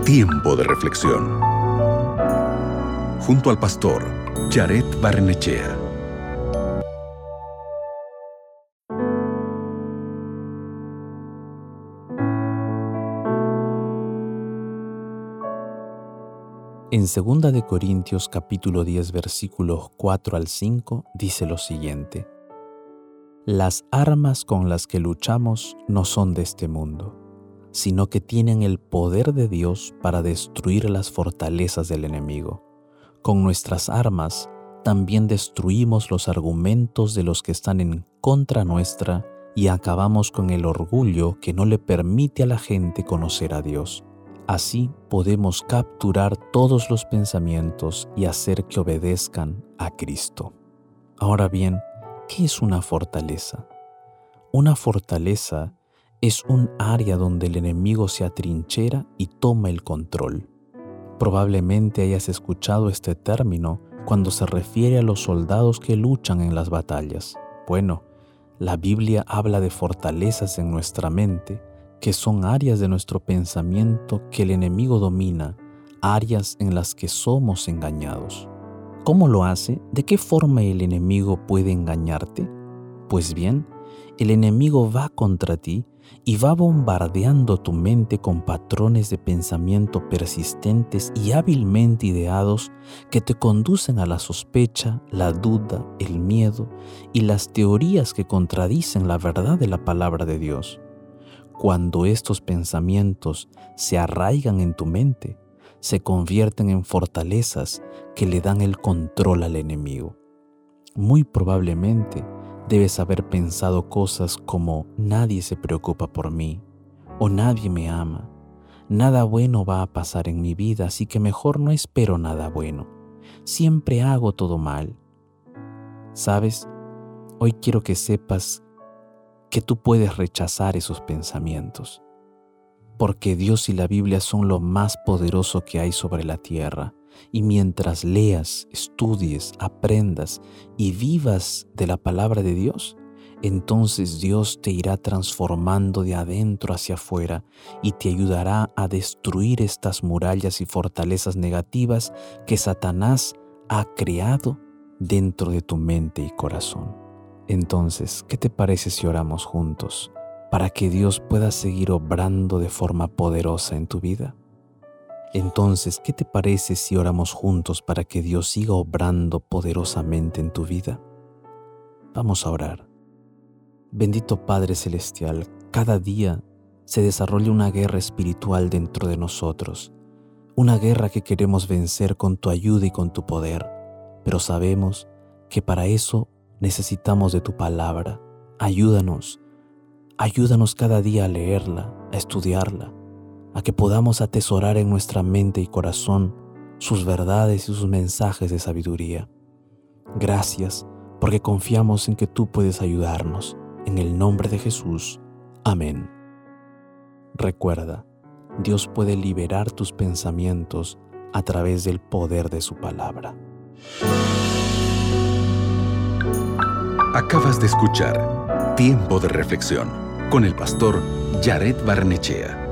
Tiempo de reflexión. Junto al pastor Jared Barrenechea. En 2 de Corintios capítulo 10 versículos 4 al 5 dice lo siguiente: Las armas con las que luchamos no son de este mundo, sino que tienen el poder de Dios para destruir las fortalezas del enemigo. Con nuestras armas también destruimos los argumentos de los que están en contra nuestra y acabamos con el orgullo que no le permite a la gente conocer a Dios. Así podemos capturar todos los pensamientos y hacer que obedezcan a Cristo. Ahora bien, ¿qué es una fortaleza? Una fortaleza es un área donde el enemigo se atrinchera y toma el control. Probablemente hayas escuchado este término cuando se refiere a los soldados que luchan en las batallas. Bueno, la Biblia habla de fortalezas en nuestra mente, que son áreas de nuestro pensamiento que el enemigo domina, áreas en las que somos engañados. ¿Cómo lo hace? ¿De qué forma el enemigo puede engañarte? Pues bien, el enemigo va contra ti y va bombardeando tu mente con patrones de pensamiento persistentes y hábilmente ideados que te conducen a la sospecha, la duda, el miedo y las teorías que contradicen la verdad de la palabra de Dios. Cuando estos pensamientos se arraigan en tu mente, se convierten en fortalezas que le dan el control al enemigo. Muy probablemente debes haber pensado cosas como: nadie se preocupa por mí, o nadie me ama, nada bueno va a pasar en mi vida, así que mejor no espero nada bueno, siempre hago todo mal. ¿Sabes? Hoy quiero que sepas que tú puedes rechazar esos pensamientos, porque Dios y la Biblia son lo más poderoso que hay sobre la tierra, y mientras leas, estudies, aprendas y vivas de la palabra de Dios, entonces Dios te irá transformando de adentro hacia afuera y te ayudará a destruir estas murallas y fortalezas negativas que Satanás ha creado dentro de tu mente y corazón. Entonces, ¿qué te parece si oramos juntos para que Dios pueda seguir obrando de forma poderosa en tu vida? Entonces, ¿qué te parece si oramos juntos para que Dios siga obrando poderosamente en tu vida? Vamos a orar. Bendito Padre Celestial, cada día se desarrolla una guerra espiritual dentro de nosotros, una guerra que queremos vencer con tu ayuda y con tu poder, pero sabemos que para eso necesitamos de tu palabra. Ayúdanos cada día a leerla, a estudiarla, a que podamos atesorar en nuestra mente y corazón sus verdades y sus mensajes de sabiduría. Gracias, porque confiamos en que tú puedes ayudarnos. En el nombre de Jesús. Amén. Recuerda, Dios puede liberar tus pensamientos a través del poder de su palabra. Acabas de escuchar Tiempo de reflexión con el pastor Jared Barrenechea.